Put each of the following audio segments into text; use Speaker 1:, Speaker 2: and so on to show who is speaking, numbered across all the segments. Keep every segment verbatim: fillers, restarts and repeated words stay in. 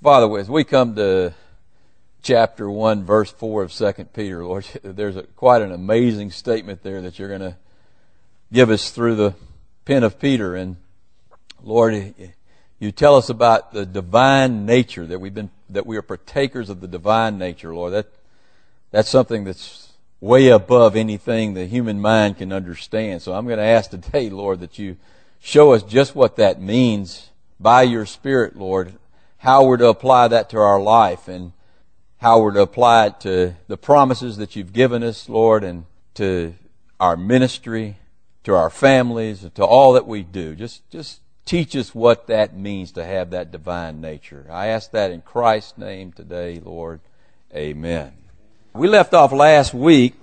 Speaker 1: Father, as we come to chapter one, verse four of Second Peter, Lord, there's a, quite an amazing statement there that you're going to give us through the pen of Peter. And Lord, you tell us about the divine nature, that we've been, that we are partakers of the divine nature, Lord. That, that's something that's way above anything the human mind can understand. So I'm going to ask today, Lord, that you show us just what that means by your Spirit, Lord, how we're to apply that to our life and how we're to apply it to the promises that you've given us, Lord, and to our ministry, to our families, to all that we do. Just, just teach us what that means to have that divine nature. I ask that in Christ's name today, Lord. Amen. We left off last week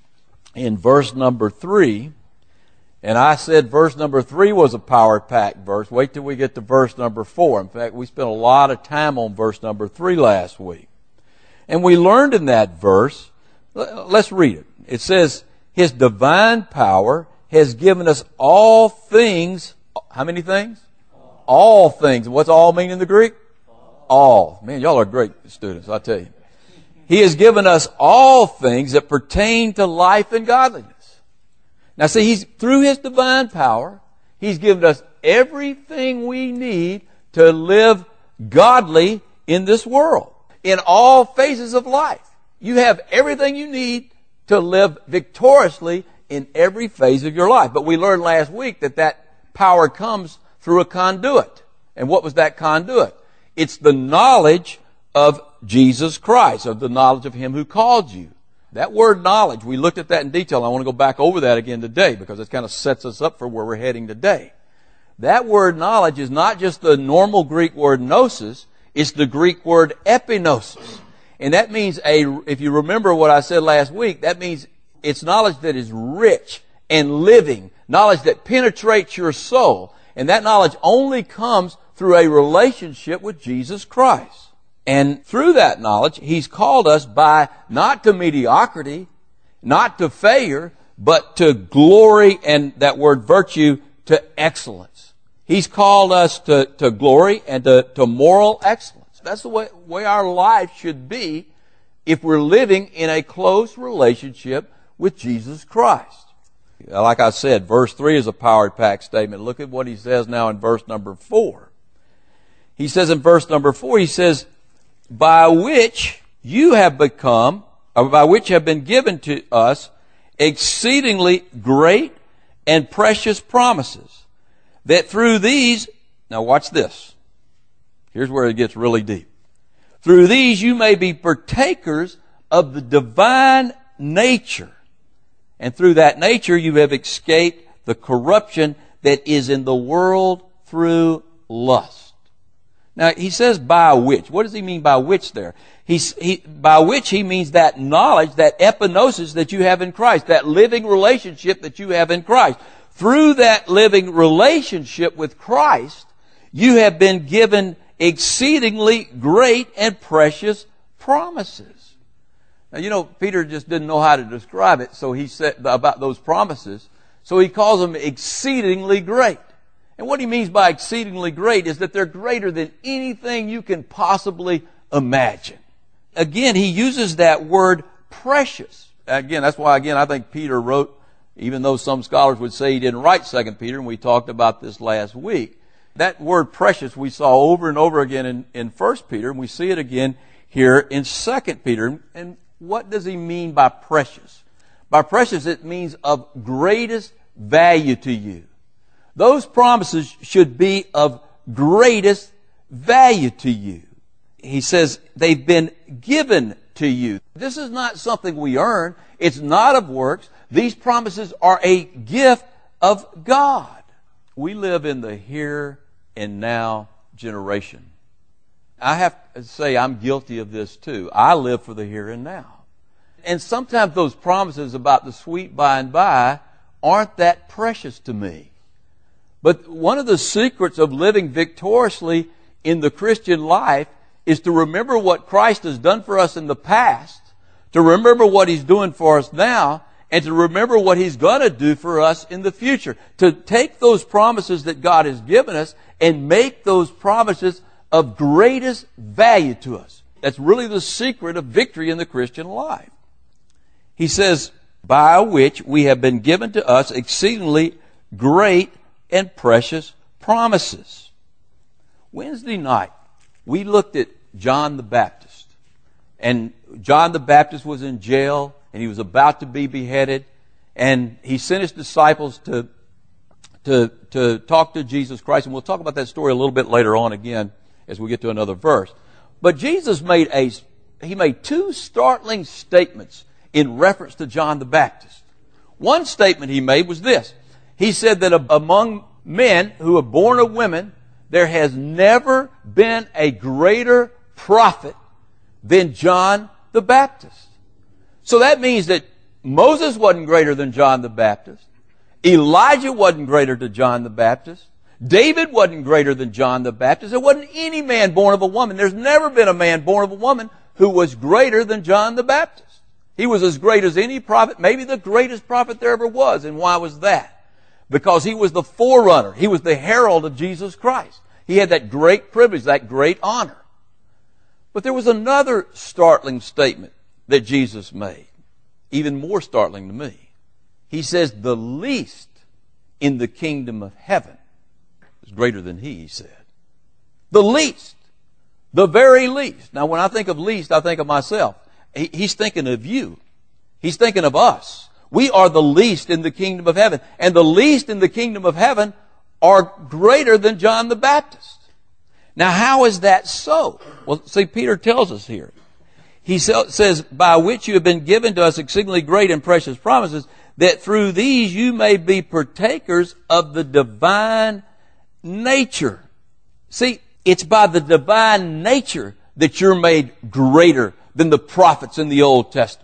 Speaker 1: in verse number three, and I said verse number three was a power-packed verse. Wait till we get to verse number four. In fact, we spent a lot of time on verse number three last week. And we learned in that verse, let's read it. It says, His divine power has given us all things. How many things? All things. What's all mean in the Greek? All. Man, y'all are great students, I tell you. He has given us all things that pertain to life and godliness. Now see, He's, through His divine power, He's given us everything we need to live godly in this world. In all phases of life. You have everything you need to live victoriously in every phase of your life. But we learned last week that that power comes through a conduit. And what was that conduit? It's the knowledge of Jesus Christ, of the knowledge of Him who called you. That word knowledge, we looked at that in detail. I want to go back over that again today because it kind of sets us up for where we're heading today. That word knowledge is not just the normal Greek word gnosis, it's the Greek word epignosis. And that means a, if you remember what I said last week, that means it's knowledge that is rich and living, knowledge that penetrates your soul. And that knowledge only comes through a relationship with Jesus Christ. And through that knowledge, He's called us by not to mediocrity, not to failure, but to glory, and that word virtue, to excellence. He's called us to, to glory and to, to moral excellence. That's the way, way our life should be if we're living in a close relationship with Jesus Christ. Like I said, verse three is a power-packed statement. Look at what he says now in verse number four. He says in verse number four, he says, by which you have become, or by which have been given to us exceedingly great and precious promises, that through these, now watch this. Here's where it gets really deep. Through these you may be partakers of the divine nature. And through that nature you have escaped the corruption that is in the world through lust. Now he says by which. What does he mean by which there? He's, he, by which he means that knowledge, that epignosis that you have in Christ, that living relationship that you have in Christ. Through that living relationship with Christ, you have been given exceedingly great and precious promises. Now, you know, Peter just didn't know how to describe it, so he said about those promises. So he calls them exceedingly great. And what he means by exceedingly great is that they're greater than anything you can possibly imagine. Again, he uses that word precious. Again, that's why, again, I think Peter wrote, even though some scholars would say he didn't write Second Peter, and we talked about this last week. That word precious we saw over and over again in, in First Peter, and we see it again here in Second Peter. And what does he mean by precious? By precious, it means of greatest value to you. Those promises should be of greatest value to you. He says they've been given to you. This is not something we earn. It's not of works. These promises are a gift of God. We live in the here and now generation. I have to say I'm guilty of this too. I live for the here and now. And sometimes those promises about the sweet by and by aren't that precious to me. But one of the secrets of living victoriously in the Christian life is to remember what Christ has done for us in the past, to remember what He's doing for us now, and to remember what He's going to do for us in the future. To take those promises that God has given us and make those promises of greatest value to us. That's really the secret of victory in the Christian life. He says, by which we have been given to us exceedingly great and precious promises. Wednesday night, we looked at John the Baptist. And John the Baptist was in jail, and he was about to be beheaded. And he sent his disciples to, to, to talk to Jesus Christ. And we'll talk about that story a little bit later on again as we get to another verse. But Jesus made a, he made two startling statements in reference to John the Baptist. One statement he made was this. He said that among men who are born of women, there has never been a greater prophet than John the Baptist. So that means that Moses wasn't greater than John the Baptist. Elijah wasn't greater than John the Baptist. David wasn't greater than John the Baptist. There wasn't any man born of a woman. There's never been a man born of a woman who was greater than John the Baptist. He was as great as any prophet, maybe the greatest prophet there ever was. And why was that? Because he was the forerunner. He was the herald of Jesus Christ. He had that great privilege, that great honor. But there was another startling statement that Jesus made, even more startling to me. He says, the least in the kingdom of heaven is greater than he, he said. The least. The very least. Now, when I think of least, I think of myself. He, he's thinking of you. He's thinking of us. We are the least in the kingdom of heaven. And the least in the kingdom of heaven are greater than John the Baptist. Now, how is that so? Well, see, Peter tells us here. He says, by which you have been given to us exceedingly great and precious promises, that through these you may be partakers of the divine nature. See, it's by the divine nature that you're made greater than the prophets in the Old Testament.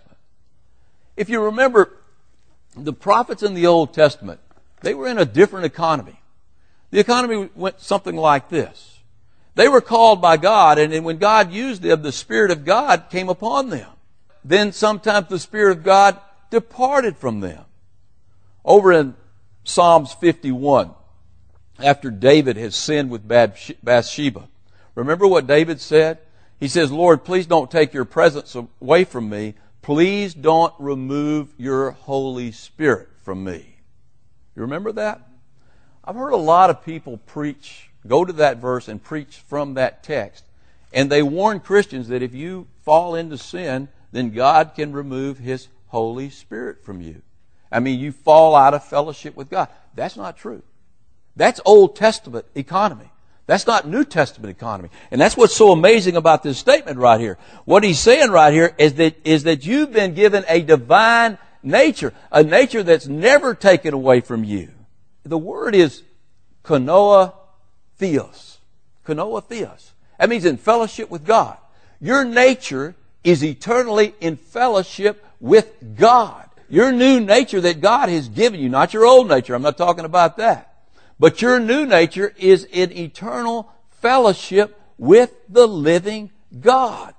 Speaker 1: If you remember, the prophets in the Old Testament, they were in a different economy. The economy went something like this. They were called by God, and when God used them, the Spirit of God came upon them. Then sometimes the Spirit of God departed from them. Over in Psalms fifty-one, after David has sinned with Bathsheba, remember what David said? He says, Lord, please don't take your presence away from me. Please don't remove your Holy Spirit from me. You remember that? I've heard a lot of people preach, go to that verse and preach from that text. And they warn Christians that if you fall into sin, then God can remove His Holy Spirit from you. I mean, you fall out of fellowship with God. That's not true. That's Old Testament economy. That's not New Testament economy. And that's what's so amazing about this statement right here. What he's saying right here is that, is that you've been given a divine nature, a nature that's never taken away from you. The word is konoa theos. Konoa theos. That means in fellowship with God. Your nature is eternally in fellowship with God. Your new nature that God has given you, not your old nature. I'm not talking about that. But your new nature is in eternal fellowship with the living God.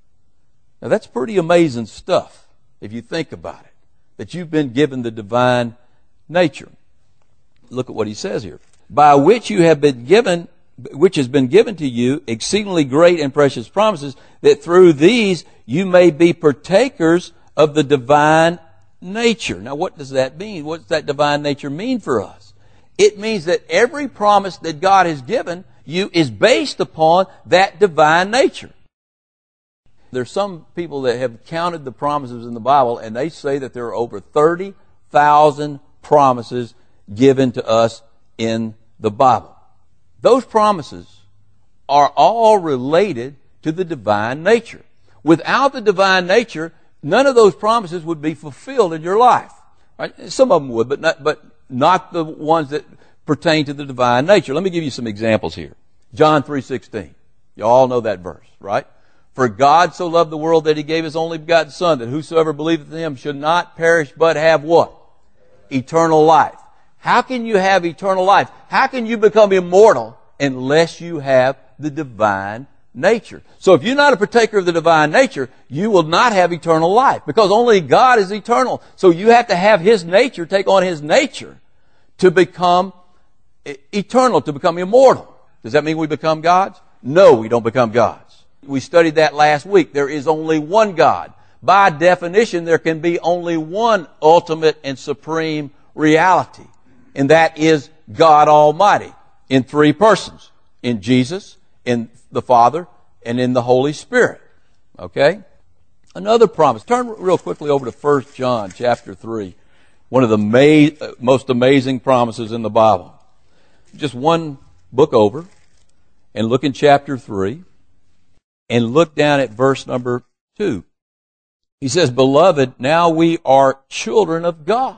Speaker 1: Now that's pretty amazing stuff if you think about it. That you've been given the divine nature. Look at what he says here. By which you have been given, which has been given to you exceedingly great and precious promises, that through these you may be partakers of the divine nature. Now what does that mean? What does that divine nature mean for us? It means that every promise that God has given you is based upon that divine nature. There's some people that have counted the promises in the Bible, and they say that there are over thirty thousand promises given to us in the Bible. Those promises are all related to the divine nature. Without the divine nature, none of those promises would be fulfilled in your life. Right? Some of them would, but not, but not the ones that pertain to the divine nature. Let me give you some examples here. John three sixteen. You all know that verse, right? For God so loved the world that He gave His only begotten Son, that whosoever believeth in Him should not perish but have what? Eternal life. How can you have eternal life? How can you become immortal unless you have the divine nature? So if you're not a partaker of the divine nature, you will not have eternal life, because only God is eternal. So you have to have His nature, take on His nature to become eternal, to become immortal. Does that mean we become gods? No, we don't become gods. We studied that last week. There is only one God. By definition, there can be only one ultimate and supreme reality, and that is God Almighty in three persons, in Jesus, in the Father, and in the Holy Spirit. Okay? Another promise. Turn real quickly over to First John chapter three. One of the ma- most amazing promises in the Bible. Just one book over, and look in chapter three, and look down at verse number two. He says, "Beloved, now we are children of God."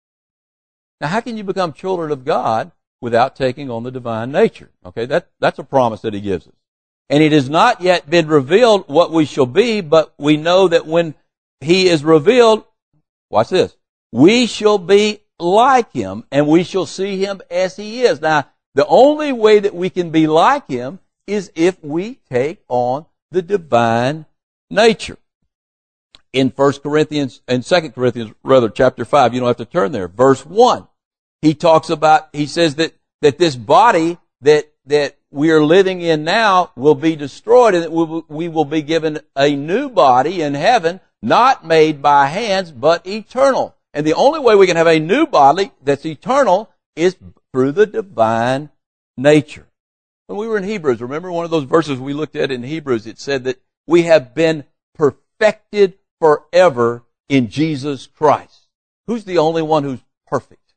Speaker 1: Now, how can you become children of God without taking on the divine nature? Okay, that, that's a promise that he gives us. And it has not yet been revealed what we shall be, but we know that when he is revealed, watch this, we shall be like him, and we shall see him as he is. Now, the only way that we can be like him is if we take on the divine nature. In First Corinthians, and Second Corinthians, rather, chapter five, you don't have to turn there, verse one, he talks about, he says that, that this body that, that we are living in now will be destroyed, and that we will, we will be given a new body in heaven, not made by hands, but eternal. And the only way we can have a new body that's eternal is through the divine nature. When we were in Hebrews, remember one of those verses we looked at in Hebrews, it said that we have been perfected forever in Jesus Christ. Who's the only one who's perfect?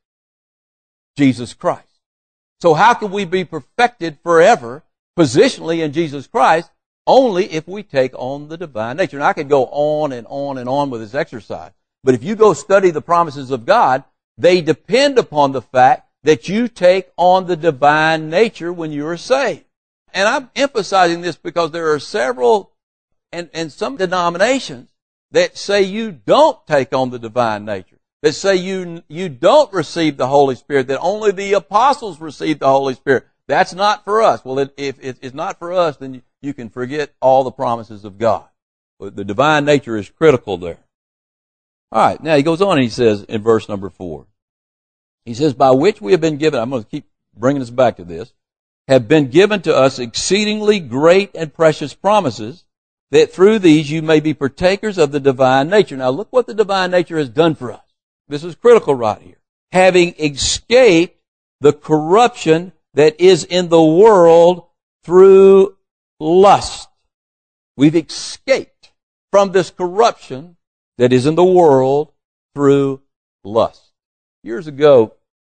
Speaker 1: Jesus Christ. So how can we be perfected forever, positionally in Jesus Christ, only if we take on the divine nature? And I could go on and on and on with this exercise, but if you go study the promises of God, they depend upon the fact that you take on the divine nature when you are saved. And I'm emphasizing this because there are several and, and some denominations that say you don't take on the divine nature, that say you, you don't receive the Holy Spirit, that only the apostles received the Holy Spirit. That's not for us. Well, it, if it's not for us, then you, you can forget all the promises of God. But the divine nature is critical there. All right, now he goes on and he says in verse number four, he says, "By which we have been given," I'm going to keep bringing us back to this, "have been given to us exceedingly great and precious promises, that through these you may be partakers of the divine nature." Now look what the divine nature has done for us. This is critical right here. "Having escaped the corruption that is in the world through lust." We've escaped from this corruption that is in the world through lust. Years ago,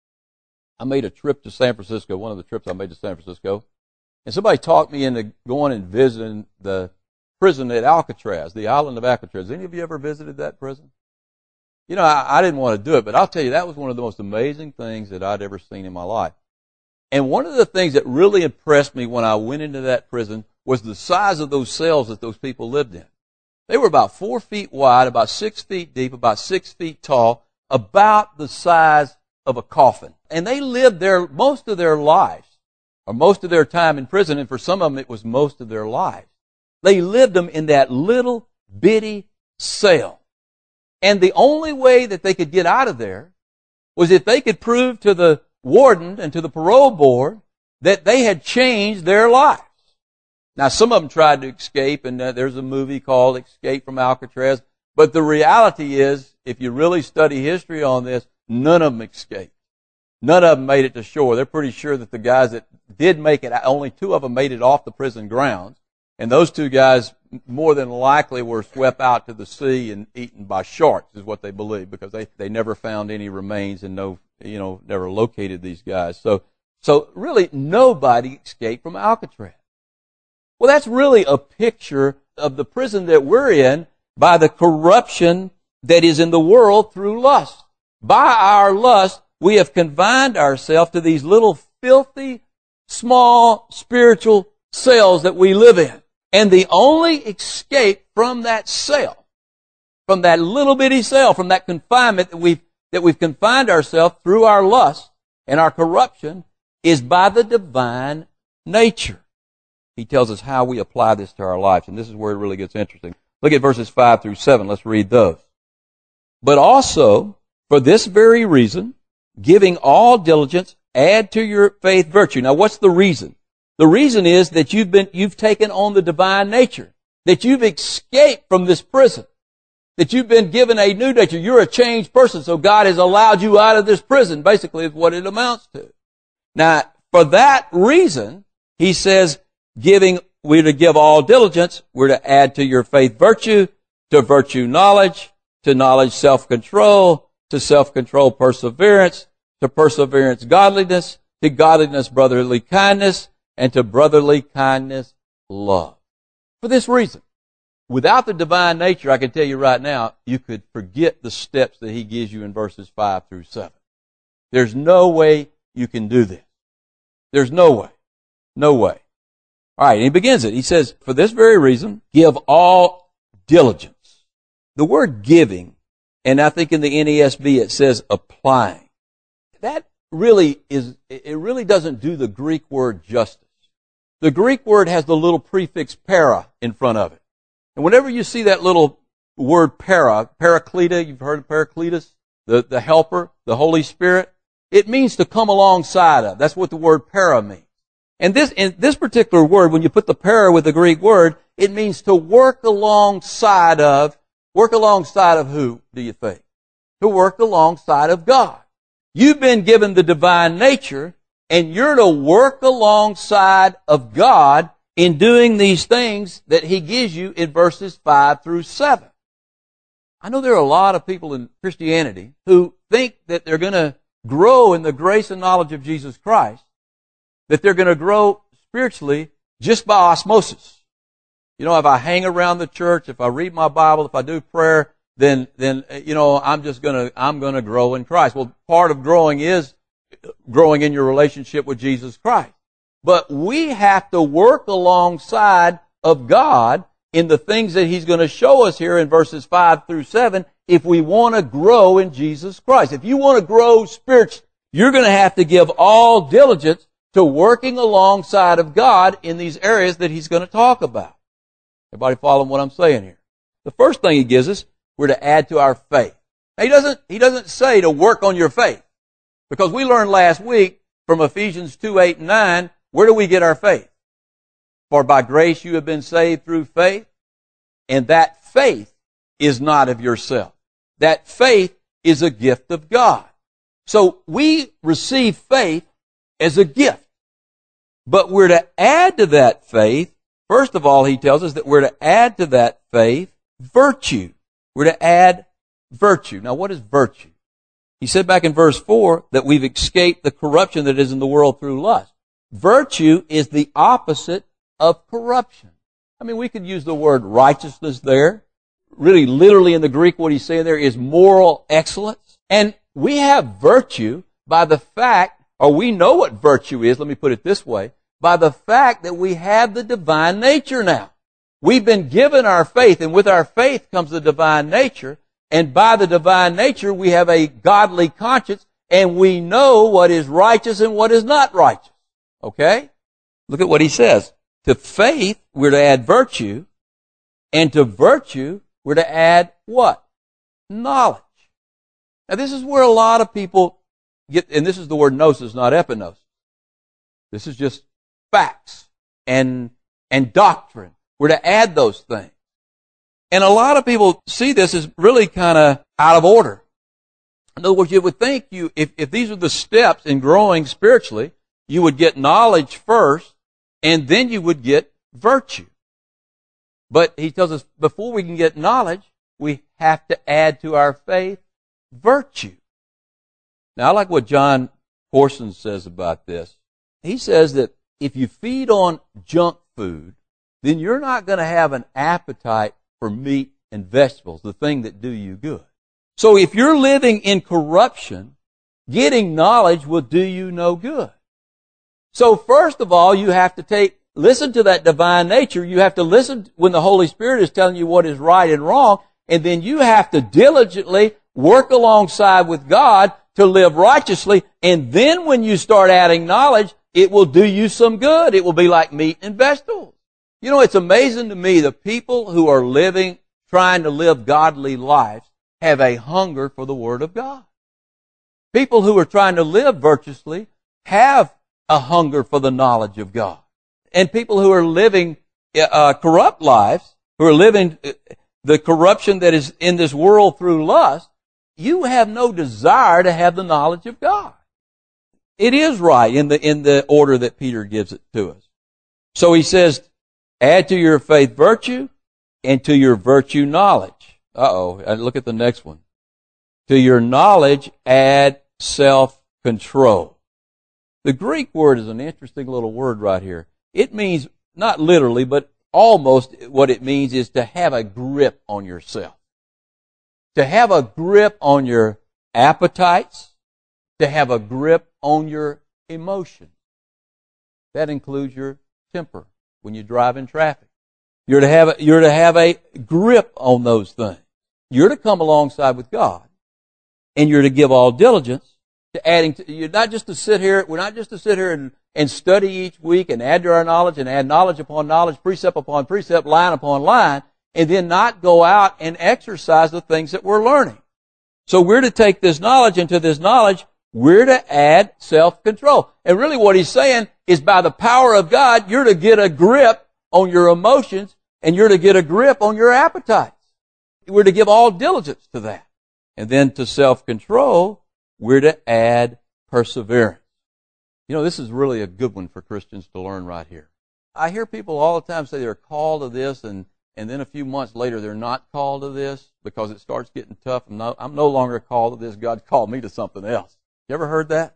Speaker 1: I made a trip to San Francisco, one of the trips I made to San Francisco, and somebody talked me into going and visiting the prison at Alcatraz, the island of Alcatraz. Any of you ever visited that prison? You know, I, I didn't want to do it, but I'll tell you, that was one of the most amazing things that I'd ever seen in my life. And one of the things that really impressed me when I went into that prison was the size of those cells that those people lived in. They were about four feet wide, about six feet deep, about six feet tall, about the size of a coffin. And they lived there most of their lives, or most of their time in prison, and for some of them it was most of their lives. They lived them in that little bitty cell. And the only way that they could get out of there was if they could prove to the warden and to the parole board that they had changed their lives. Now, some of them tried to escape, and uh, there's a movie called Escape from Alcatraz. But the reality is, if you really study history on this, none of them escaped. None of them made it to shore. They're pretty sure that the guys that did make it, only two of them made it off the prison grounds. And those two guys more than likely were swept out to the sea and eaten by sharks, is what they believe, because they, they never found any remains and no, you know, never located these guys. So, so really nobody escaped from Alcatraz. Well, that's really a picture of the prison that we're in by the corruption that is in the world through lust. By our lust, we have confined ourselves to these little filthy, small spiritual cells that we live in. And the only escape from that cell, from that little bitty cell, from that confinement that we've, that we've confined ourselves through our lust and our corruption, is by the divine nature. He tells us how we apply this to our lives, and this is where it really gets interesting. Look at verses five through seven. Let's read those. "But also, for this very reason, giving all diligence, add to your faith virtue." Now, what's the reason? The reason is that you've been, you've taken on the divine nature, that you've escaped from this prison, that you've been given a new nature. You're a changed person, so God has allowed you out of this prison, basically is what it amounts to. Now, for that reason, he says, giving, we're to give all diligence, we're to add to your faith virtue, to virtue knowledge, to knowledge self-control, to self-control perseverance, to perseverance godliness, to godliness brotherly kindness, and to brotherly kindness love. For this reason, without the divine nature, I can tell you right now, you could forget the steps that he gives you in verses five through seven. There's no way you can do this. There's no way. No way. All right, and he begins it. He says, for this very reason, give all diligence. The word giving, and I think in the N A S B it says applying. That really is, it really doesn't do the Greek word justice. The Greek word has the little prefix para in front of it. And whenever you see that little word para, Paracleta, you've heard of Paracletus, the, the helper, the Holy Spirit, it means to come alongside of. That's what the word para means. And this, in this particular word, when you put the para with the Greek word, it means to work alongside of, work alongside of who, do you think? To work alongside of God. You've been given the divine nature, and you're to work alongside of God in doing these things that he gives you in verses five through seven. I know there are a lot of people in Christianity who think that they're going to grow in the grace and knowledge of Jesus Christ, that they're going to grow spiritually just by osmosis. You know, if I hang around the church, if I read my Bible, if I do prayer, then, then, you know, I'm just going to, I'm going to grow in Christ. Well, part of growing is growing in your relationship with Jesus Christ. But we have to work alongside of God in the things that he's going to show us here in verses five through seven if we want to grow in Jesus Christ. If you want to grow spiritually, you're going to have to give all diligence to working alongside of God in these areas that he's going to talk about. Everybody following what I'm saying here? The first thing he gives us, we're to add to our faith. Now, he doesn't, he doesn't say to work on your faith. Because we learned last week from Ephesians two, eight, and nine, where do we get our faith? For by grace you have been saved through faith, and that faith is not of yourself. That faith is a gift of God. So we receive faith as a gift. But we're to add to that faith, first of all, he tells us that we're to add to that faith virtue. We're to add virtue. Now, what is virtue? He said back in verse four that we've escaped the corruption that is in the world through lust. Virtue is the opposite of corruption. I mean, we could use the word righteousness there. Really, literally in the Greek, what he's saying there is moral excellence. And we have virtue by the fact, or we know what virtue is, let me put it this way, by the fact that we have the divine nature now. We've been given our faith, and with our faith comes the divine nature. And by the divine nature, we have a godly conscience, and we know what is righteous and what is not righteous. Okay? Look at what he says. To faith, we're to add virtue, and to virtue, we're to add what? Knowledge. Now, this is where a lot of people get, and this is the word gnosis, not epignosis. This is just facts and, and doctrine. We're to add those things. And a lot of people see this as really kind of out of order. In other words, you would think you, if, if these are the steps in growing spiritually, you would get knowledge first, and then you would get virtue. But he tells us before we can get knowledge, we have to add to our faith virtue. Now, I like what John Corson says about this. He says that if you feed on junk food, then you're not going to have an appetite for meat and vegetables, the thing that do you good. So if you're living in corruption, getting knowledge will do you no good. So first of all, you have to take, listen to that divine nature. You have to listen when the Holy Spirit is telling you what is right and wrong, and then you have to diligently work alongside with God to live righteously, and then when you start adding knowledge, it will do you some good. It will be like meat and vegetables. You know, it's amazing to me the people who are living, trying to live godly lives, have a hunger for the Word of God. People who are trying to live virtuously have a hunger for the knowledge of God. and people who are living uh, corrupt lives, who are living the corruption that is in this world through lust, you have no desire to have the knowledge of God. It is right in the in the order that Peter gives it to us. So he says, add to your faith virtue, and to your virtue knowledge. Uh-oh, look at the next one. To your knowledge add self-control. The Greek word is an interesting little word right here. It means, not literally, but almost what it means is to have a grip on yourself. To have a grip on your appetites, to have a grip on your emotions. That includes your temper when you drive in traffic. You're to have a, you're to have a grip on those things. You're to come alongside with God, and you're to give all diligence to adding to, you're not just to sit here, we're not just to sit here and, and study each week and add to our knowledge and add knowledge upon knowledge, precept upon precept, line upon line, and then not go out and exercise the things that we're learning. So we're to take this knowledge, and to this knowledge, we're to add self-control. And really what he's saying is by the power of God, you're to get a grip on your emotions, and you're to get a grip on your appetites. We're to give all diligence to that. And then to self-control, we're to add perseverance. You know, this is really a good one for Christians to learn right here. I hear people all the time say they're called to this, and, and then a few months later they're not called to this because it starts getting tough. I'm no, I'm no longer called to this. God called me to something else. You ever heard that?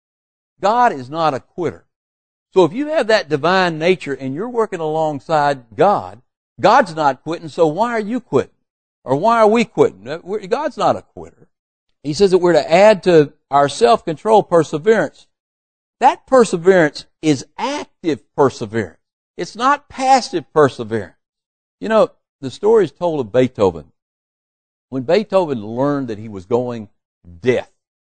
Speaker 1: God is not a quitter. So if you have that divine nature and you're working alongside God, God's not quitting, so why are you quitting? Or why are we quitting? God's not a quitter. He says that we're to add to our self-control perseverance. That perseverance is active perseverance. It's not passive perseverance. You know, the story is told of Beethoven. When Beethoven learned that he was going deaf,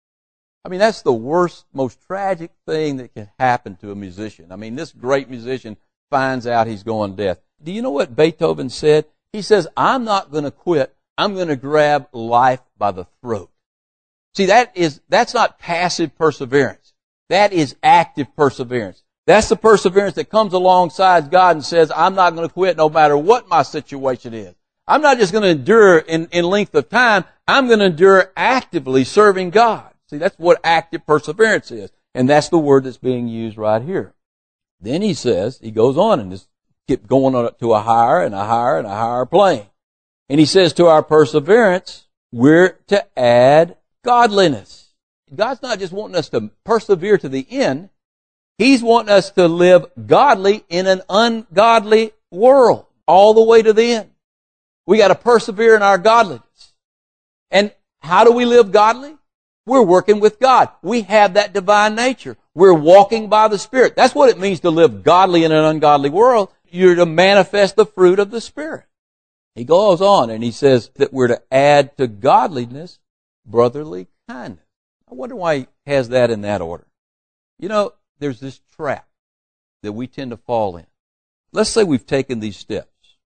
Speaker 1: I mean, that's the worst, most tragic thing that can happen to a musician. I mean, this great musician finds out he's going deaf. Do you know what Beethoven said? He says, I'm not going to quit. I'm going to grab life by the throat. See, that is, that's not passive perseverance. That is active perseverance. That's the perseverance that comes alongside God and says, I'm not going to quit no matter what my situation is. I'm not just going to endure in, in length of time. I'm going to endure actively serving God. See, that's what active perseverance is. And that's the word that's being used right here. Then he says, he goes on and just keep going on to a higher and a higher and a higher plane. And he says to our perseverance, we're to add godliness. God's not just wanting us to persevere to the end. He's wanting us to live godly in an ungodly world all the way to the end. We got to persevere in our godliness. And how do we live godly? We're working with God. We have that divine nature. We're walking by the Spirit. That's what it means to live godly in an ungodly world. You're to manifest the fruit of the Spirit. He goes on and he says that we're to add to godliness brotherly kindness. I wonder why he has that in that order. You know, there's this trap that we tend to fall in. Let's say we've taken these steps.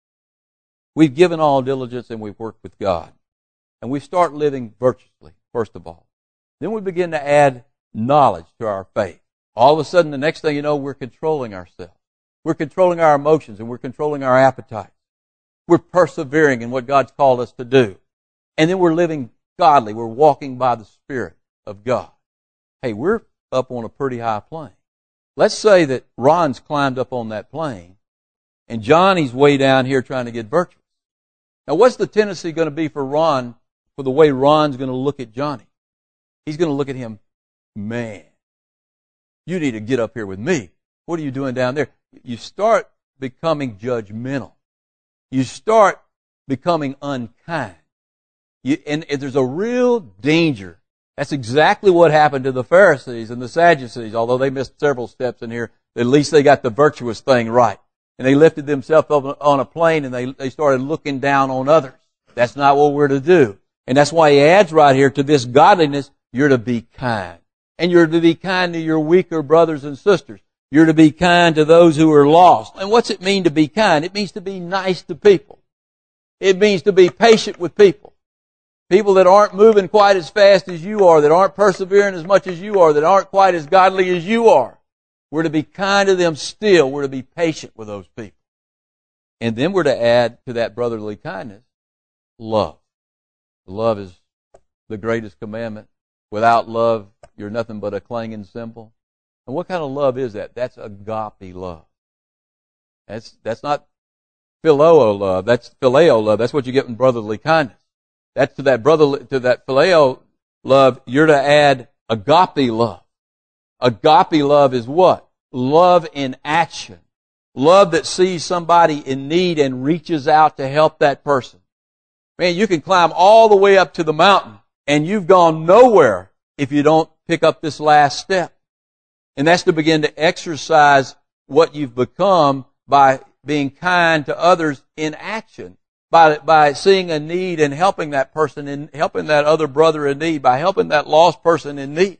Speaker 1: We've given all diligence and we've worked with God. And we start living virtuously, first of all. Then we begin to add knowledge to our faith. All of a sudden, the next thing you know, we're controlling ourselves. We're controlling our emotions and we're controlling our appetites. We're persevering in what God's called us to do. And then we're living godly. We're walking by the Spirit of God. Hey, we're up on a pretty high plane. Let's say that Ron's climbed up on that plane and Johnny's way down here trying to get virtuous. Now, what's the tendency going to be for Ron, for the way Ron's going to look at Johnny? He's going to look at him, man, you need to get up here with me. What are you doing down there? You start becoming judgmental. You start becoming unkind. You, and, and there's a real danger. That's exactly what happened to the Pharisees and the Sadducees. Although they missed several steps in here, at least they got the virtuous thing right. And they lifted themselves up on a plane and they, they started looking down on others. That's not what we're to do. And that's why he adds right here to this godliness, you're to be kind. And you're to be kind to your weaker brothers and sisters. You're to be kind to those who are lost. And what's it mean to be kind? It means to be nice to people. It means to be patient with people. People that aren't moving quite as fast as you are, that aren't persevering as much as you are, that aren't quite as godly as you are. We're to be kind to them still. We're to be patient with those people. And then we're to add to that brotherly kindness, love. Love is the greatest commandment. Without love, you're nothing but a clanging cymbal. And what kind of love is that? That's agape love. That's that's not phileo love. That's phileo love. That's what you get in brotherly kindness. That's to that brotherly, to that phileo love, you're to add agape love. Agape love is what? Love in action. Love that sees somebody in need and reaches out to help that person. Man, you can climb all the way up to the mountain and you've gone nowhere if you don't pick up this last step. And that's to begin to exercise what you've become by being kind to others in action. By, by seeing a need and helping that person, in helping that other brother in need, by helping that lost person in need.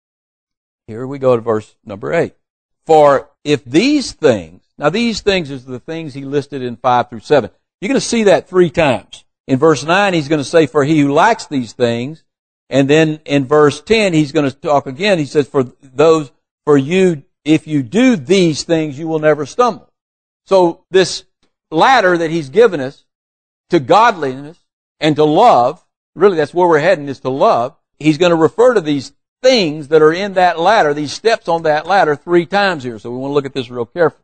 Speaker 1: Here we go to verse number eight. For if these things, now these things is the things he listed in five through seven. You're going to see that three times. In verse nine, he's going to say, for he who lacks these things. And then in verse ten, he's going to talk again. He says, for those, for you, if you do these things, you will never stumble. So this ladder that he's given us to godliness and to love, really that's where we're heading, is to love. He's going to refer to these things that are in that ladder, these steps on that ladder, three times here. So we want to look at this real carefully.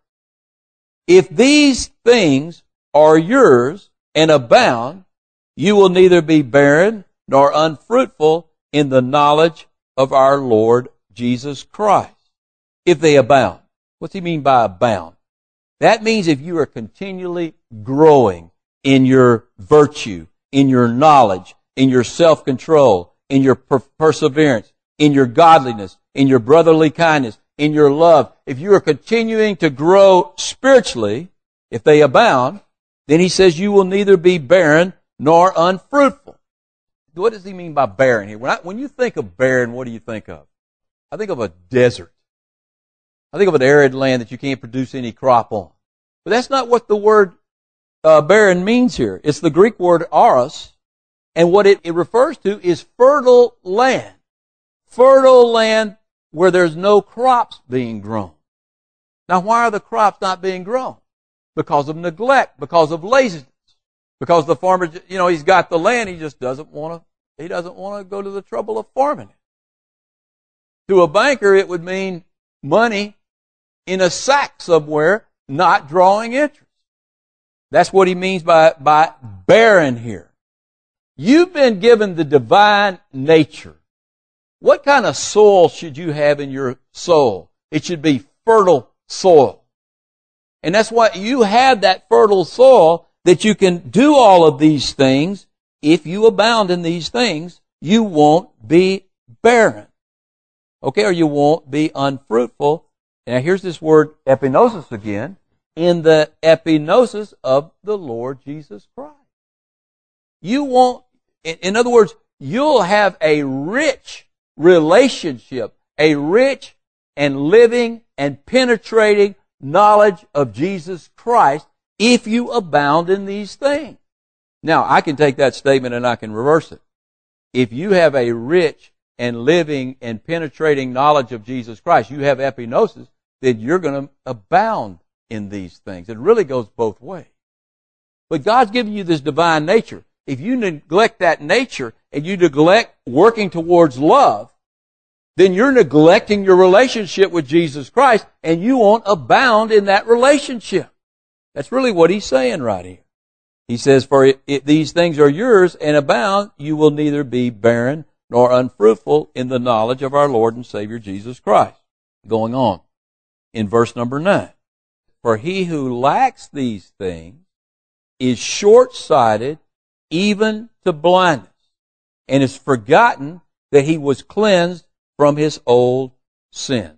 Speaker 1: If these things are yours and abound, you will neither be barren nor unfruitful in the knowledge of our Lord Jesus Christ. If they abound. What's he mean by abound? That means if you are continually growing in your virtue, in your knowledge, in your self-control, in your per- perseverance, in your godliness, in your brotherly kindness, in your love, if you are continuing to grow spiritually, if they abound, then he says you will neither be barren nor unfruitful. What does he mean by barren here? When, I, when you think of barren, what do you think of? I think of a desert. I think of an arid land that you can't produce any crop on. But that's not what the word uh, barren means here. It's the Greek word aros, and what it, it refers to is fertile land. Fertile land where there's no crops being grown. Now, why are the crops not being grown? Because of neglect, because of laziness, because the farmer, you know, he's got the land, he just doesn't want to, he doesn't want to go to the trouble of farming it. To a banker, it would mean money in a sack somewhere, not drawing interest. That's what he means by, by barren here. You've been given the divine nature. What kind of soil should you have in your soul? It should be fertile soil. And that's why you have that fertile soil that you can do all of these things. If you abound in these things, you won't be barren. Okay, or you won't be unfruitful. Now here's this word epinosis again, in the epinosis of the Lord Jesus Christ. You won't, in other words, you'll have a rich relationship, a rich and living and penetrating knowledge of Jesus Christ if you abound in these things. Now, I can take that statement and I can reverse it. If you have a rich and living and penetrating knowledge of Jesus Christ, you have epinosis, then you're going to abound in these things. It really goes both ways. But God's given you this divine nature. If you neglect that nature and you neglect working towards love, then you're neglecting your relationship with Jesus Christ and you won't abound in that relationship. That's really what he's saying right here. He says, for if these things are yours and abound, you will neither be barren nor unfruitful in the knowledge of our Lord and Savior Jesus Christ. Going on in verse number nine. For he who lacks these things is short-sighted even to blindness, and is forgotten that he was cleansed from his old sins.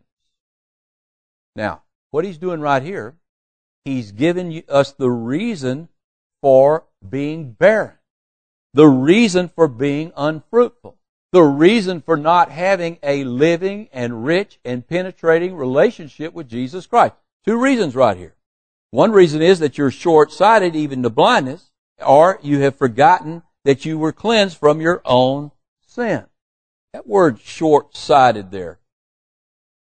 Speaker 1: Now, what he's doing right here, he's giving us the reason for being barren, the reason for being unfruitful, the reason for not having a living and rich and penetrating relationship with Jesus Christ. Two reasons right here. One reason is that you're short-sighted even to blindness, or you have forgotten that you were cleansed from your own sin. That word short-sighted there,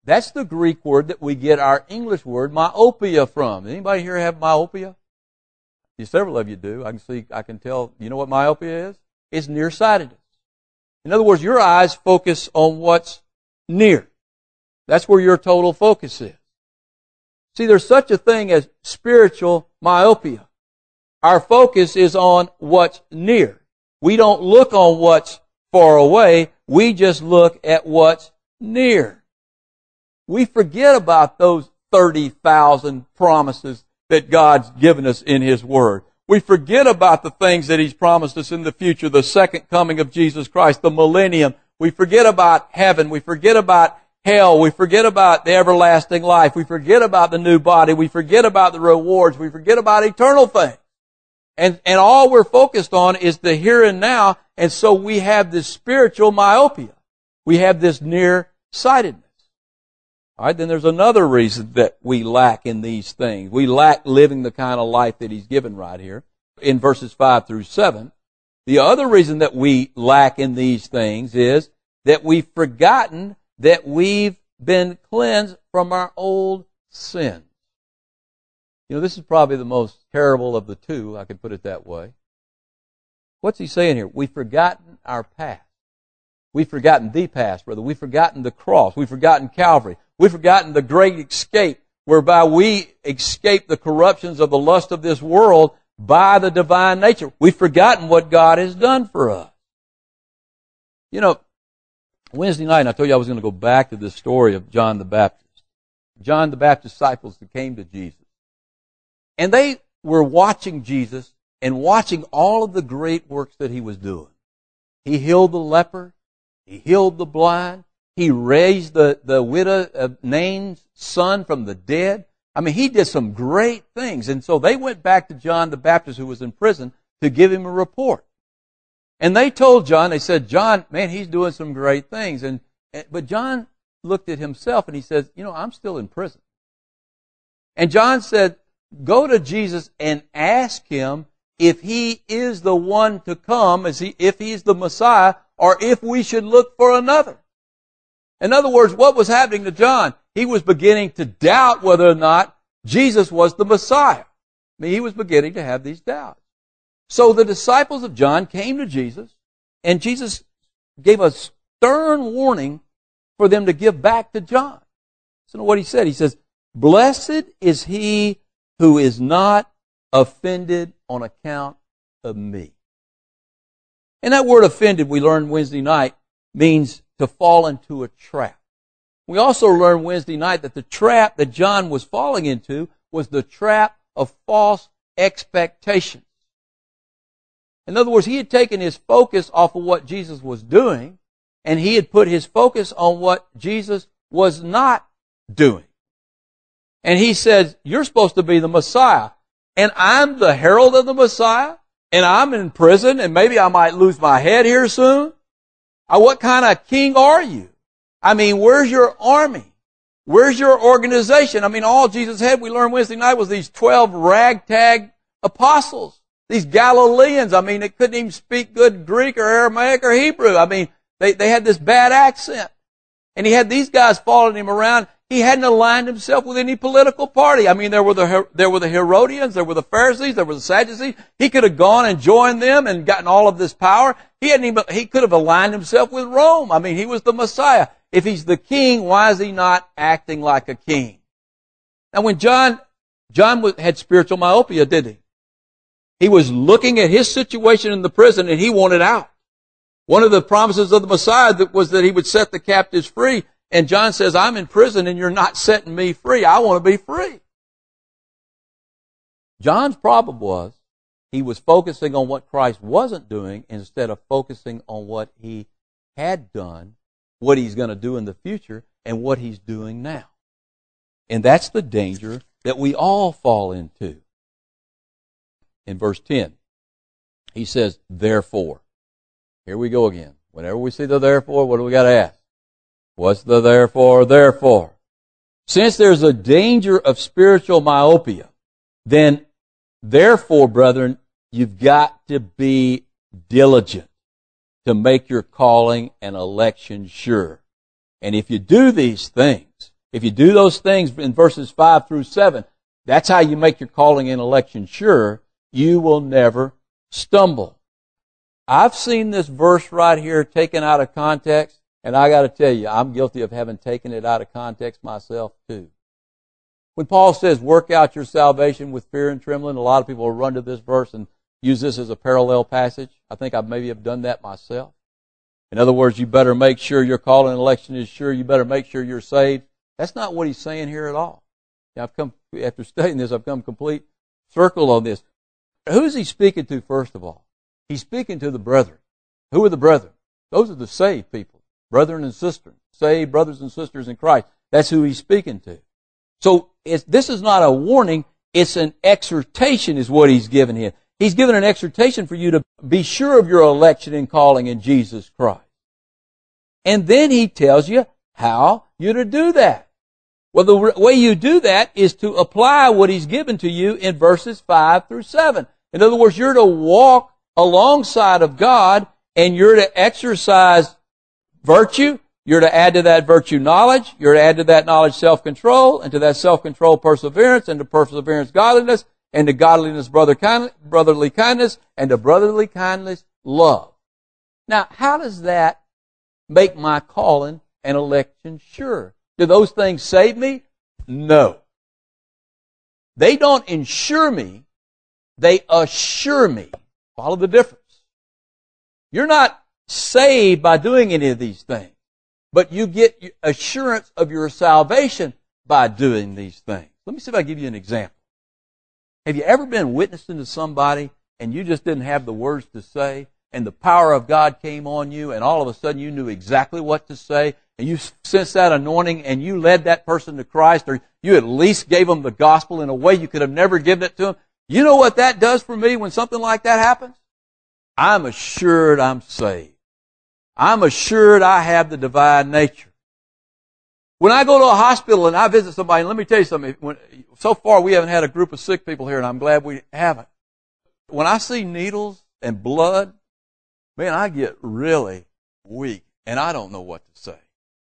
Speaker 1: That's the Greek word that we get our English word myopia from. Anybody here have myopia? Yeah, several of you do. I can see, I can tell. You know what myopia is? It's nearsightedness. In other words, your eyes focus on what's near. That's where your total focus is. See, there's such a thing as spiritual myopia. Our focus is on what's near. We don't look on what's far away. We just look at what's near. We forget about those thirty thousand promises that God's given us in His Word. We forget about the things that He's promised us in the future, the second coming of Jesus Christ, the millennium. We forget about heaven. We forget about hell. We forget about the everlasting life. We forget about the new body. We forget about the rewards. We forget about eternal things. And, and all we're focused on is the here and now. And so we have this spiritual myopia. We have this nearsightedness. All right, then there's another reason that we lack in these things. We lack living the kind of life that He's given right here in verses five through seven. The other reason that we lack in these things is that we've forgotten that we've been cleansed from our old sins. You know, this is probably the most terrible of the two, I could put it that way. What's he saying here? We've forgotten our past. We've forgotten the past, brother. We've forgotten the cross. We've forgotten Calvary. We've forgotten the great escape whereby we escape the corruptions of the lust of this world by the divine nature. We've forgotten what God has done for us. You know, Wednesday night, I told you I was going to go back to this story of John the Baptist. John the Baptist's disciples that came to Jesus. And they were watching Jesus and watching all of the great works that He was doing. He healed the leper. He healed the blind. He raised the, the widow of Nain's son from the dead. I mean, He did some great things. And so they went back to John the Baptist, who was in prison, to give him a report. And they told John, they said, John, man, he's doing some great things. And but John looked at himself and he says, you know, I'm still in prison. And John said, go to Jesus and ask Him if He is the one to come, as he, if He's the Messiah, or if we should look for another. In other words, what was happening to John? He was beginning to doubt whether or not Jesus was the Messiah. I mean, he was beginning to have these doubts. So the disciples of John came to Jesus, and Jesus gave a stern warning for them to give back to John. Listen to what He said. He says, blessed is he who is not offended on account of me. And that word offended, we learned Wednesday night, means to fall into a trap. We also learned Wednesday night that the trap that John was falling into was the trap of false expectations. In other words, he had taken his focus off of what Jesus was doing, and he had put his focus on what Jesus was not doing. And he says, you're supposed to be the Messiah, and I'm the herald of the Messiah, and I'm in prison, and maybe I might lose my head here soon. Uh, what kind of king are you? I mean, where's your army? Where's your organization? I mean, all Jesus had, we learned Wednesday night, was these twelve ragtag apostles. These Galileans, I mean, they couldn't even speak good Greek or Aramaic or Hebrew. I mean, they, they had this bad accent. And he had these guys following him around. He hadn't aligned himself with any political party. I mean, there were the, there were the Herodians, there were the Pharisees, there were the Sadducees. He could have gone and joined them and gotten all of this power. He hadn't even, he could have aligned himself with Rome. I mean, he was the Messiah. If He's the king, why is He not acting like a king? Now when John, John had spiritual myopia, didn't he? He was looking at his situation in the prison and he wanted out. One of the promises of the Messiah was that He would set the captives free. And John says, I'm in prison and you're not setting me free. I want to be free. John's problem was he was focusing on what Christ wasn't doing instead of focusing on what He had done, what He's going to do in the future, and what He's doing now. And that's the danger that we all fall into. In verse ten, he says, therefore. Here we go again. Whenever we see the therefore, what do we got to ask? What's the therefore, therefore? Since there's a danger of spiritual myopia, then therefore, brethren, you've got to be diligent to make your calling and election sure. And if you do these things, if you do those things in verses five through seven, that's how you make your calling and election sure. You will never stumble. I've seen this verse right here taken out of context, and I got to tell you, I'm guilty of having taken it out of context myself too. When Paul says, work out your salvation with fear and trembling, a lot of people will run to this verse and use this as a parallel passage. I think I maybe have done that myself. In other words, you better make sure your calling and election is sure. You better make sure you're saved. That's not what he's saying here at all. Now, I've come, after studying this, I've come complete circle on this. Who is he speaking to, first of all? He's speaking to the brethren. Who are the brethren? Those are the saved people. Brethren and sisters. Saved brothers and sisters in Christ. That's who he's speaking to. So it's, this is not a warning. It's an exhortation is what he's given here. He's given an exhortation for you to be sure of your election and calling in Jesus Christ. And then he tells you how you're to do that. Well, the way you do that is to apply what he's given to you in verses five through seven. In other words, you're to walk alongside of God, and you're to exercise virtue. You're to add to that virtue knowledge. You're to add to that knowledge self-control, and to that self-control perseverance, and to perseverance godliness, and to godliness brother kind, brotherly kindness, and to brotherly kindness love. Now, how does that make my calling and election sure? Do those things save me? No. They don't ensure me. They assure me. Follow the difference. You're not saved by doing any of these things, but you get assurance of your salvation by doing these things. Let me see if I can give you an example. Have you ever been witnessing to somebody and you just didn't have the words to say, and the power of God came on you, and all of a sudden you knew exactly what to say, and you sensed that anointing, and you led that person to Christ, or you at least gave them the gospel in a way you could have never given it to them? You know what that does for me when something like that happens? I'm assured I'm saved. I'm assured I have the divine nature. When I go to a hospital and I visit somebody, and let me tell you something, when, so far we haven't had a group of sick people here, and I'm glad we haven't. When I see needles and blood, man, I get really weak, and I don't know what to say.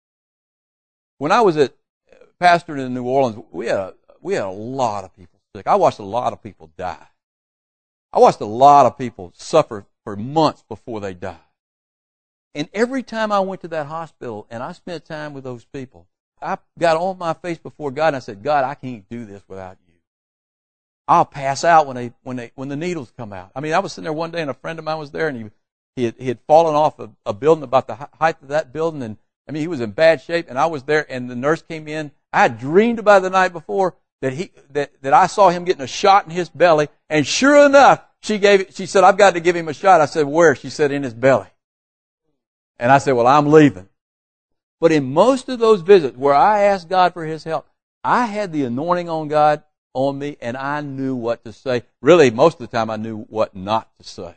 Speaker 1: When I was at pastoring in New Orleans, we had a, we had a lot of people sick. I watched a lot of people die. I watched a lot of people suffer for months before they died. And every time I went to that hospital and I spent time with those people, I got on my face before God and I said, God, I can't do this without you. I'll pass out when they when they when the needles come out. I mean, I was sitting there one day and a friend of mine was there, and he he had, he had fallen off a, a building about the height of that building, and I mean he was in bad shape. And I was there, and the nurse came in. I had dreamed about the night before that he that that I saw him getting a shot in his belly, and sure enough, she gave she said, I've got to give him a shot. I said, where? She said, in his belly. And I said, well, I'm leaving. But in most of those visits where I asked God for His help, I had the anointing on God on me, and I knew what to say. Really, most of the time I knew what not to say.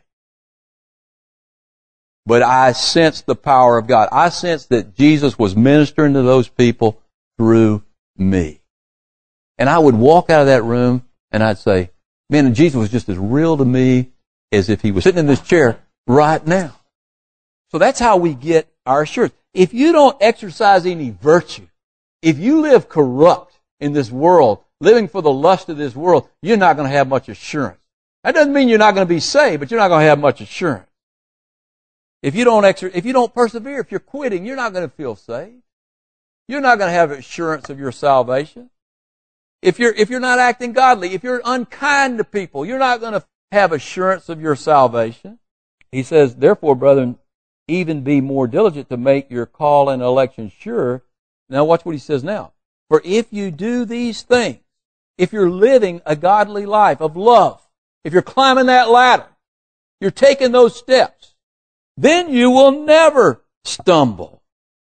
Speaker 1: But I sensed the power of God. I sensed that Jesus was ministering to those people through me. And I would walk out of that room and I'd say, man, Jesus was just as real to me as if He was sitting in this chair right now. So that's how we get our assurance. If you don't exercise any virtue, if you live corrupt in this world, living for the lust of this world, you're not going to have much assurance. That doesn't mean you're not going to be saved, but you're not going to have much assurance. If you don't exer- if you don't persevere, if you're quitting, you're not going to feel saved. You're not going to have assurance of your salvation. If you're if you're not acting godly, if you're unkind to people, you're not going to have assurance of your salvation. He says, therefore, brethren, even be more diligent to make your call and election sure. Now watch what he says now. For if you do these things, if you're living a godly life of love, if you're climbing that ladder, you're taking those steps, then you will never stumble.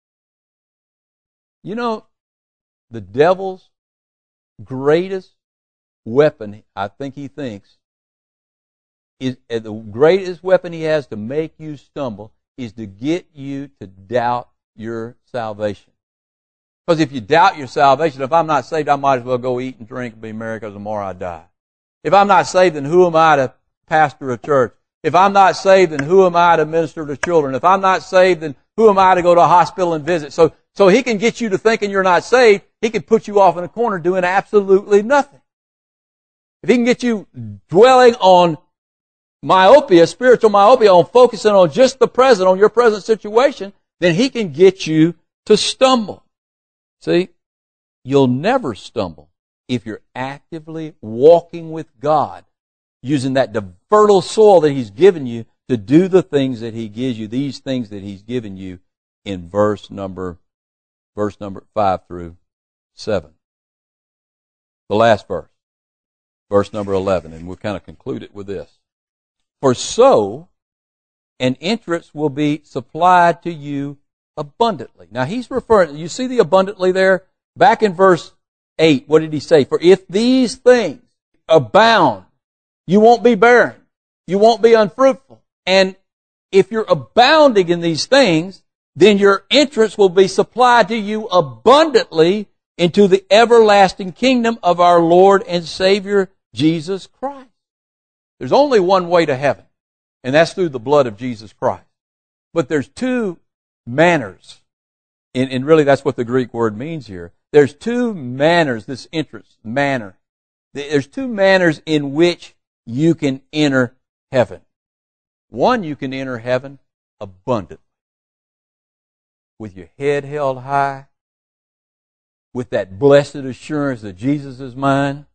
Speaker 1: You know, the devil's greatest weapon, I think he thinks, is the greatest weapon he has to make you stumble is to get you to doubt your salvation. Because if you doubt your salvation, if I'm not saved, I might as well go eat and drink and be merry because tomorrow I die. If I'm not saved, then who am I to pastor a church? If I'm not saved, then who am I to minister to children? If I'm not saved, then who am I to go to a hospital and visit? So, so he can get you to thinking you're not saved. He can put you off in a corner doing absolutely nothing. If He can get you dwelling on myopia, spiritual myopia, on focusing on just the present, on your present situation, then He can get you to stumble. See, you'll never stumble if you're actively walking with God, using that fertile soil that He's given you to do the things that He gives you, these things that He's given you in verse number, verse number five through seven. The last verse, verse number eleven, and we'll kind of conclude it with this. For so an entrance will be supplied to you abundantly. Now he's referring, you see the abundantly there? Back in verse eight, what did he say? For if these things abound, you won't be barren. You won't be unfruitful. And if you're abounding in these things, then your entrance will be supplied to you abundantly into the everlasting kingdom of our Lord and Savior, Jesus Christ. There's only one way to heaven, and that's through the blood of Jesus Christ. But there's two manners, and, and really that's what the Greek word means here. There's two manners, this entrance, manner. There's two manners in which you can enter heaven. One, you can enter heaven abundantly, with your head held high, with that blessed assurance that Jesus is mine.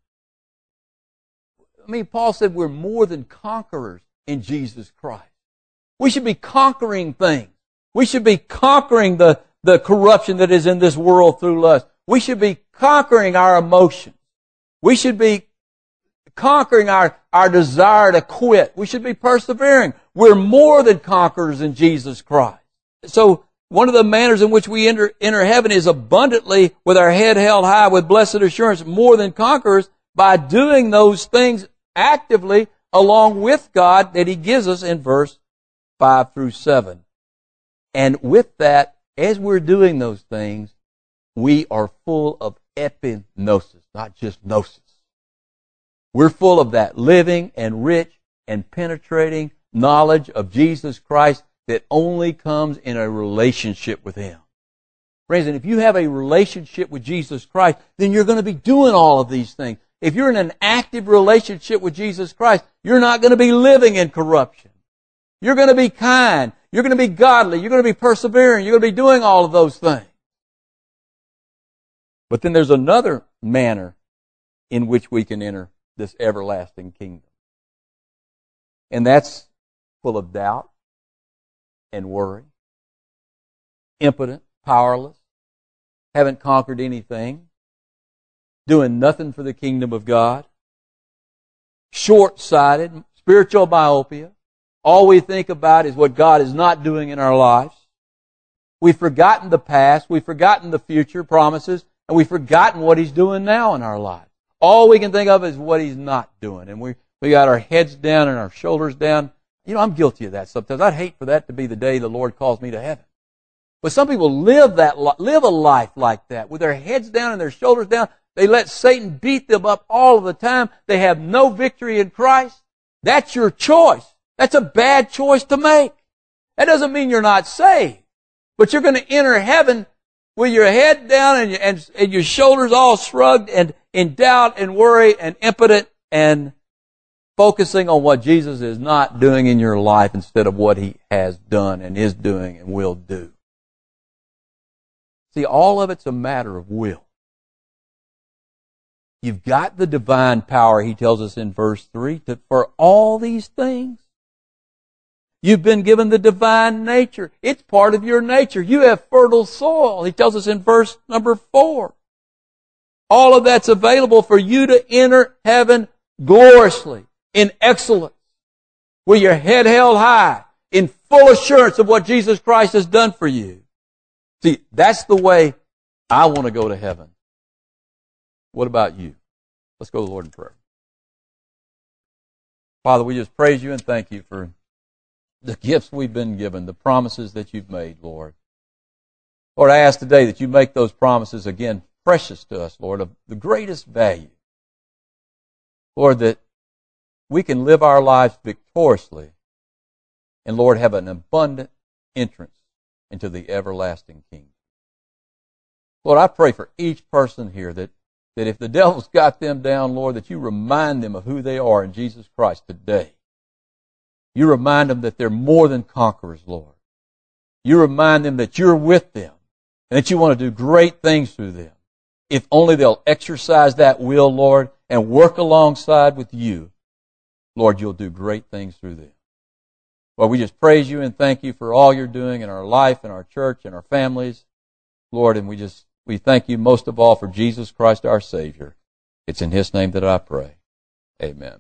Speaker 1: I mean, Paul said we're more than conquerors in Jesus Christ. We should be conquering things. We should be conquering the, the corruption that is in this world through lust. We should be conquering our emotions. We should be conquering our, our desire to quit. We should be persevering. We're more than conquerors in Jesus Christ. So, one of the manners in which we enter, enter heaven is abundantly, with our head held high, with blessed assurance, more than conquerors, by doing those things actively along with God that He gives us in verse five through seven. And with that, as we're doing those things, we are full of epignosis, not just gnosis. We're full of that living and rich and penetrating knowledge of Jesus Christ that only comes in a relationship with Him. Friends, and if you have a relationship with Jesus Christ, then you're going to be doing all of these things. If you're in an active relationship with Jesus Christ, you're not going to be living in corruption. You're going to be kind. You're going to be godly. You're going to be persevering. You're going to be doing all of those things. But then there's another manner in which we can enter this everlasting kingdom. And that's full of doubt and worry, impotent, powerless, haven't conquered anything, doing nothing for the kingdom of God, short-sighted, spiritual myopia. All we think about is what God is not doing in our lives. We've forgotten the past, we've forgotten the future promises, and we've forgotten what He's doing now in our lives. All we can think of is what He's not doing, and we we got our heads down and our shoulders down. You know, I'm guilty of that sometimes. I'd hate for that to be the day the Lord calls me to heaven. But some people live that live a life like that, with their heads down and their shoulders down. They let Satan beat them up all of the time. They have no victory in Christ. That's your choice. That's a bad choice to make. That doesn't mean you're not saved. But you're going to enter heaven with your head down and, and, and your shoulders all shrugged and in doubt and worry and impotent and focusing on what Jesus is not doing in your life instead of what He has done and is doing and will do. See, all of it's a matter of will. You've got the divine power, he tells us in verse three, to, for all these things. You've been given the divine nature. It's part of your nature. You have fertile soil. He tells us in verse number four. All of that's available for you to enter heaven gloriously, in excellence, with your head held high, in full assurance of what Jesus Christ has done for you. See, that's the way I want to go to heaven. What about you? Let's go to the Lord in prayer. Father, we just praise You and thank You for the gifts we've been given, the promises that You've made, Lord. Lord, I ask today that You make those promises again precious to us, Lord, of the greatest value. Lord, that we can live our lives victoriously and, Lord, have an abundant entrance into the everlasting kingdom. Lord, I pray for each person here that, that if the devil's got them down, Lord, that you remind them of who they are in Jesus Christ today. You remind them that they're more than conquerors, Lord. You remind them that you're with them and that you want to do great things through them. If only they'll exercise that will, Lord, and work alongside with you, Lord, you'll do great things through them. Lord, we just praise you and thank you for all you're doing in our life, in our church, in our families, Lord, and we just we thank you most of all for Jesus Christ our Savior. It's in His name that I pray. Amen.